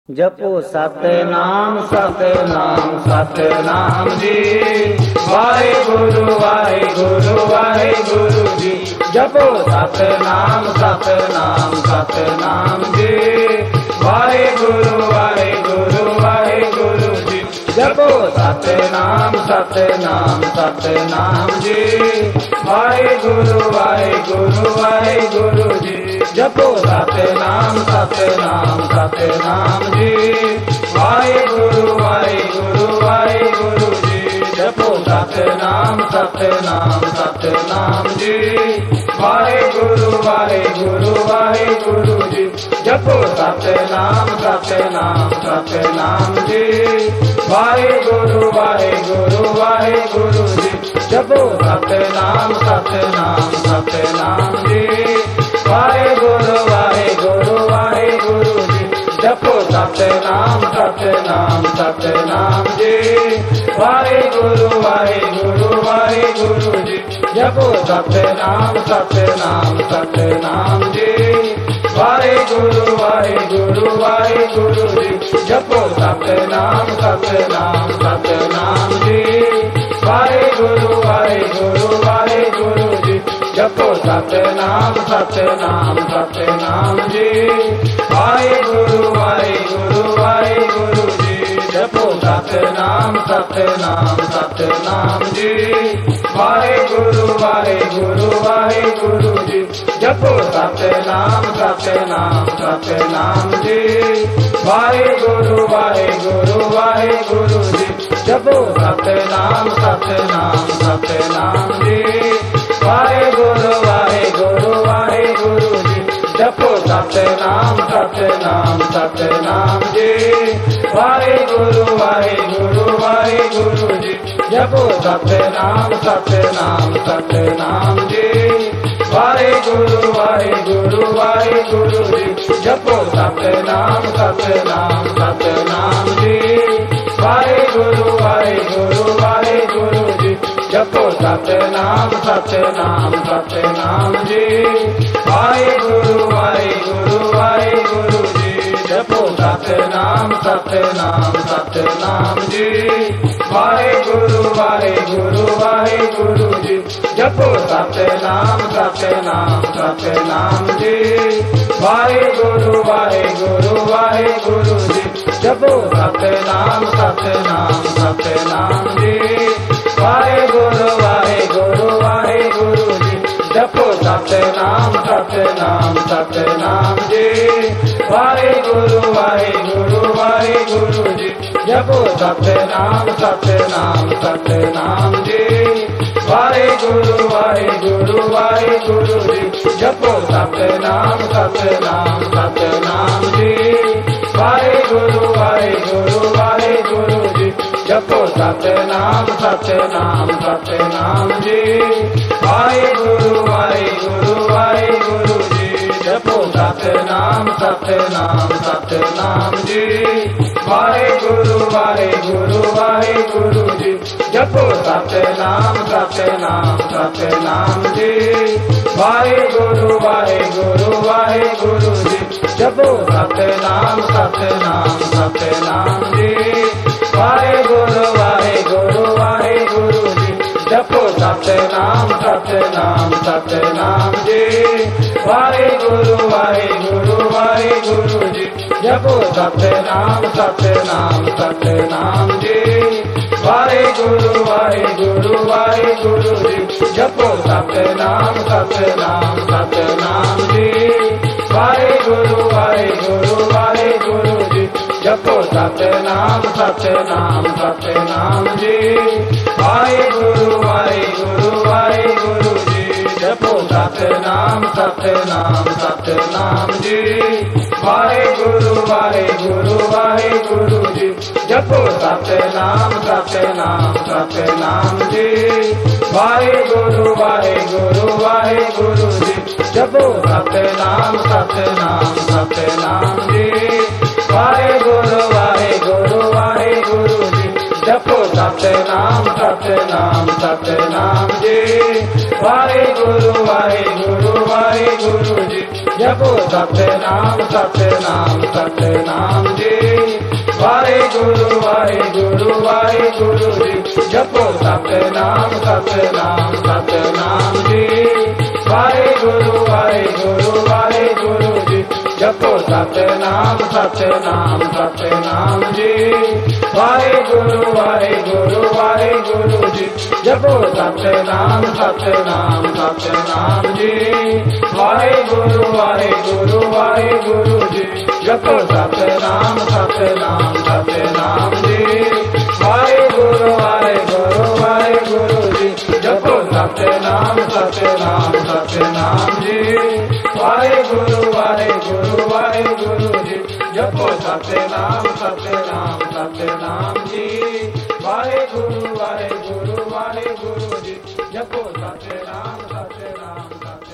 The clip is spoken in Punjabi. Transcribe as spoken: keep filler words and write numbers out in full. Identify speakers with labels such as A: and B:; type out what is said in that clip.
A: ਜਪੋ ਸਤਿਨਾਮ ਸਤਿਨਾਮ ਸਤਿਨਾਮ ਜੀ। ਵਾਹਿਗੁਰੂ ਵਾਹਿਗੁਰੂ ਵਾਹਿਗੁਰੂ ਜੀ। ਜਪੋ ਸਤਿਨਾਮ ਸਤਿਨਾਮ ਸਤਿਨਾਮ ਜੀ। ਵਾਹਿਗੁਰੂ ਵਾਹਿਗੁਰੂ ਵਾਹਿਗੁਰੂ ਜੀ। ਜਪੋ ਸਤਿਨਾਮ ਸਤਿਨਾਮ ਸਤਿਨਾਮ ਜੀ। ਵਾਹਿਗੁਰੂ ਵਾਹਿਗੁਰੂ ਵਾਹਿਗੁਰੂ ਜੀ। ਜਪੋ ਸਤਿਨਾਮ ਸਤਿਨਾਮ ਸਤਿਨਾਮ ਜੀ। ਵਾਹਿਗੁਰੂ ਵਾਹਿਗੁਰੂ ਵਾਹਿਗੁਰੂ ਜੀ। ਜਪੋ ਸਤਿਨਾਮ ਸਤਿਨਾਮ ਸਤਿਨਾਮ ਜੀ। ਵਾਹਿਗੁਰੂ ਵਾਹਿਗੁਰੂ ਵਾਹਿਗੁਰੂ ਜੀ। ਜਪੋ ਸਤਿਨਾਮ ਸਤਿਨਾਮ ਸਤਿਨਾਮ ਜੀ। ਵਾਹਿਗੁਰੂ ਵਾਹਿਗੁਰੂ ਵਾਹਿਗੁਰੂ ਜੀ। ਜਪੋ ਸਤਿਨਾਮ ਸਤਿਨਾਮ ਸਤਿਨਾਮ ਜੀ। ਵਾਹਿਗੁਰੂ ਵਾਹਿਗੁਰੂ ਵਾਹਿਗੁਰੂ ਜੀ। ਜਪੋ ਸਤਿਨਾਮ ਸਤਿਨਾਮ ਸਤਿਨਾਮ ਜੀ। ਵਾਹਿਗੁਰੂ ਵਾਹਿਗੁਰੂ ਵਾਹਿਗੁਰੂ ਜੀ। ਜਪੋ ਸਤਿਨਾਮ ਸਤਿਨਾਮ ਸਤਿਨਾਮ ਜੀ। ਵਾਹਿਗੁਰੂ ਵਾਹਿਗੁਰੂ ਵਾਹਿਗੁਰੂ ਜੀ। ਜਪੋ ਸਤਿਨਾਮ ਸਤਿਨਾਮ ਸਤਿਨਾਮ ਜੀ। ਵਾਹਿਗੁਰੂ ਵਾਹਿਗੁਰੂ ਵਾਹਿਗੁਰੂ ਜੀ। ਜਪੋ ਸਤਿਨਾਮ ਸਤਿਨਾਮ ਸਤਿਨਾਮ ਜੀ। ਵਾਹਿਗੁਰੂ ਵਾਹਿਗੁਰੂ ਵਾਹਿਗੁਰੂ ਜੀ। ਜਪੋ ਸਤਿਨਾਮ ਸਤਿਨਾਮ ਸਤਿਨਾਮ ਜੀ। ਵਾਹਿਗੁਰੂ ਵਾਹਿਗੁਰੂ ਵਾਹਿਗੁਰੂ ਜੀ। ਜਪੋ ਸਤਿਨਾਮ ਸਤਿਨਾਮ ਸਤਿਨਾਮ ਜੀ। ਵਾਹਿਗੁਰੂ ਵਾਹਿਗੁਰੂ ਵਾਹਿਗੁਰੂ ਜੀ। ਜਪੋ ਸਤਿਨਾਮ ਸਤਿਨਾਮ ਸਤਿਨਾਮ ਜੀ। ਵਾਹਿਗੁਰੂ ਵਾਹਿਗੁਰੂ ਵਾਹਿਗੁਰੂ ਜੀ। ਜਪੋ ਸਤਿਨਾਮ ਸਤਿਨਾਮ ਸਤਿਨਾਮ ਜੀ। ਵਾਹਿਗੁਰੂ ਵਾਹਿਗੁਰੂ ਵਾਹਿਗੁਰੂ ਜੀ। ਜਪੋ ਸਤਿਨਾਮ ਸਤਿਨਾਮ ਸਤਿਨਾਮ ਜੀ। ਵਾਹਿਗੁਰੂ ਵਾਹਿਗੁਰੂ ਵਾਹਿਗੁਰੂ ਜੀ। ਜਪੋ ਸਤਿਨਾਮ ਸਤਿਨਾਮ ਸਤਿਨਾਮ ਜੀ। ਵਾਹਿਗੁਰੂ ਵਾਹਿਗੁਰੂ ਵਾਹਿਗੁਰੂ ਜੀ। ਜਪੋ ਸਤਿਨਾਮ ਸਤਿਨਾਮ ਸਤਿਨਾਮ ਜੀ। ਵਾਹਿਗੁਰੂ ਵਾਹਿਗੁਰੂ ਵਾਹਿਗੁਰੂ ਜੀ। ਜਪੋ ਸਤਿਨਾਮ ਸਤਿਨਾਮ ਸਤਿਨਾਮ ਜੀ। ਵਾਹਿਗੁਰੂ ਵਾਹਿਗੁਰੂ ਵਾਹਿਗੁਰੂ ਜੀ। ਜਪੋ ਸਤਿਨਾਮ ਸਤਿਨਾਮ ਸਤਿਨਾਮ ਜੀ। ਵਾਹਿਗੁਰੂ ਵਾਹਿਗੁਰੂ ਵਾਹਿਗੁਰੂ ਜੀ। ਜਪੋ ਸਤਿਨਾਮ ਸਤਿਨਾਮ ਸਤਿਨਾਮ ਜੀ। ਵਾਹਿਗੁਰੂ ਵਾਹਿਗੁਰੂ ਵਾਹਿਗੁਰੂ ਜੀ। ਜਪੋ ਸਤਿਨਾਮ ਸਤਿਨਾਮ ਸਤਿਨਾਮ ਜੀ। ਵਾਹਿਗੁਰੂ ਵਾਹਿਗੁਰੂ ਵਾਹਿਗੁਰੂ ਜੀ। ਜਪੋ ਸਤਿਨਾਮ ਸਤਿਨਾਮ ਸਤਿਨਾਮ ਜੀ। ਵਾਹਿਗੁਰੂ ਵਾਹਿਗੁਰੂ ਵਾਹਿਗੁਰੂ ਜੀ। ਜਪੋ ਸਤਿਨਾਮ ਸਤਿਨਾਮ ਸਤਿਨਾਮ ਜੀ। ਵਾਹਿਗੁਰੂ ਵਾਹਿਗੁਰੂ ਵਾਹਿਗੁਰੂ ਜੀ। ਜਪੋ ਸਤਿਨਾਮ ਸਤਿਨਾਮ ਸਤਿਨਾਮ ਜੀ। ਵਾਹਿਗੁਰੂ ਵਾਹਿਗੁਰੂ ਵਾਹਿਗੁਰੂ ਜੀ। ਜਪੋ ਸਤਿਨਾਮ ਸਤਿਨਾਮ ਸਤਿਨਾਮ ਜੀ। ਵਾਹਿਗੁਰੂ ਵਾਹਿਗੁਰੂ ਵਾਹਿਗੁਰੂ ਜੀ। ਜਪੋ ਸਤਿਨਾਮ ਸਤਿਨਾਮ ਸਤਿਨਾਮ ਜੀ। ਵਾਹਿਗੁਰੂ ਵਾਹਿਗੁਰੂ ਵਾਹਿਗੁਰੂ ਜੀ। ਜਪੋ ਸਤਿਨਾਮ ਸਤਿਨਾਮ ਸਤਿਨਾਮ ਜੀ। ਵਾਹਿਗੁਰੂ ਵਾਹਿਗੁਰੂ ਵਾਹਿਗੁਰੂ ਜੀ। ਜਪੋ ਸਤਿਨਾਮ ਸਤਿਨਾਮ ਸਤਿਨਾਮ ਜੀ। ਵਾਹਿਗੁਰੂ ਵਾਹਿਗੁਰੂ ਵਾਹਿਗੁਰੂ ਜੀ। ਜਪੋ ਸਤਿਨਾਮ ਸਤਿਨਾਮ ਸਤਿਨਾਮ ਜੀ। ਵਾਹਿਗੁਰੂ ਵਾਹਿਗੁਰੂ ਵਾਹਿਗੁਰੂ ਜੀ। ਜਪੋ ਸਤਿਨਾਮ ਸਤਿਨਾਮ ਸਤਿਨਾਮ ਜੀ। ਵਾਹਿਗੁਰੂ ਵਾਹਿਗੁਰੂ ਵਾਹਿਗੁਰੂ ਜੀ। ਜਪੋ ਸਤਿਨਾਮ ਸਤਿਨਾਮ ਸਤਿਨਾਮ ਜੀ। ਵਾਹਿਗੁਰੂ ਵਾਹਿਗੁਰੂ ਵਾਹਿਗੁਰੂ ਜੀ। ਜਪੋ ਸਤਿਨਾਮ ਸਤਿਨਾਮ ਸਤਿਨਾਮ ਜੀ। ਵਾਹਿਗੁਰੂ ਵਾਹਿਗੁਰੂ ਵਾਹਿਗੁਰੂ ਜੀ। ਜਪੋ ਸਤਿਨਾਮ ਸਤਿਨਾਮ ਸਤਿਨਾਮ ਜੀ। ਵਾਹਿਗੁਰੂ ਵਾਹਿਗੁਰੂ ਵਾਹਿਗੁਰੂ ਜੀ। ਜਪੋ ਸਤਿਨਾਮ ਸਤਿਨਾਮ ਸਤਿਨਾਮ ਜੀ। ਵਾਹਿਗੁਰੂ ਵਾਹਿਗੁਰੂ ਵਾਹਿਗੁਰੂ ਜੀ। ਜਪੋ ਸਤਿਨਾਮ ਸਤਿਨਾਮ ਸਤਿਨਾਮ ਜੀ। ਵਾਹਿਗੁਰੂ ਵਾਹਿਗੁਰੂ ਵਾਹਿਗੁਰੂ ਜੀ। ਜਪੋ ਸਤਿਨਾਮ ਸਤਿਨਾਮ ਸਤਿਨਾਮ ਜੀ। ਵਾਹਿਗੁਰੂ ਵਾਹਿਗੁਰੂ ਵਾਹਿਗੁਰੂ ਜੀ ਜਪੋ ਸਤਿਨਾਮ ਸਤਿਨਾਮ ਸਤਿਨਾਮ ਜੀ ਵਾਹਿਗੁਰੂ ਵਾਹਿਗੁਰੂ ਵਾਹਿਗੁਰੂ ਜੀ ਜਪੋ ਸਤਿਨਾਮ ਸਤਿਨਾਮ ਸਤਿਨਾਮ ਜੀ ਵਾਹਿਗੁਰੂ ਵਾਹਿਗੁਰੂ ਵਾਹਿਗੁਰੂ ਜੀ ਜਪੋ ਸਤਿਨਾਮ ਸਤਿਨਾਮ ਸਤਿਨਾਮ ਜੀ ਵਾਹਿਗੁਰੂ ਵਾਹਿਗੁਰੂ ਵਾਹਿਗੁਰੂ ਜੀ ਜਪੋ ਸਤਿਨਾਮ ਸਤਿਨਾਮ ਸਤਿਨਾਮ ਜੀ ਵਾਹਿਗੁਰੂ ਵਾਹਿਗੁਰੂ ਵਾਹਿਗੁਰੂ ਜੀ ਜਪੋ ਸਤਿਨਾਮ ਸਤਿਨਾਮ ਸਤਿਨਾਮ ਜੀ ਵਾਹਿਗੁਰੂ ਵਾਹਿਗੁਰੂ ਵਾਹਿਗੁਰੂ ਜੀ ਜਪੋ ਸਤਿਨਾਮ ਸਤਿਨਾਮ ਸਤਿਨਾਮ ਜੀ ਵਾਹਿਗੁਰੂ ਵਾਹਿਗੁਰੂ ਵਾਹਿਗੁਰੂ ਜੀ ਜਪੋ ਸਤਿਨਾਮ ਸਤਿਨਾਮ ਸਤਿਨਾਮ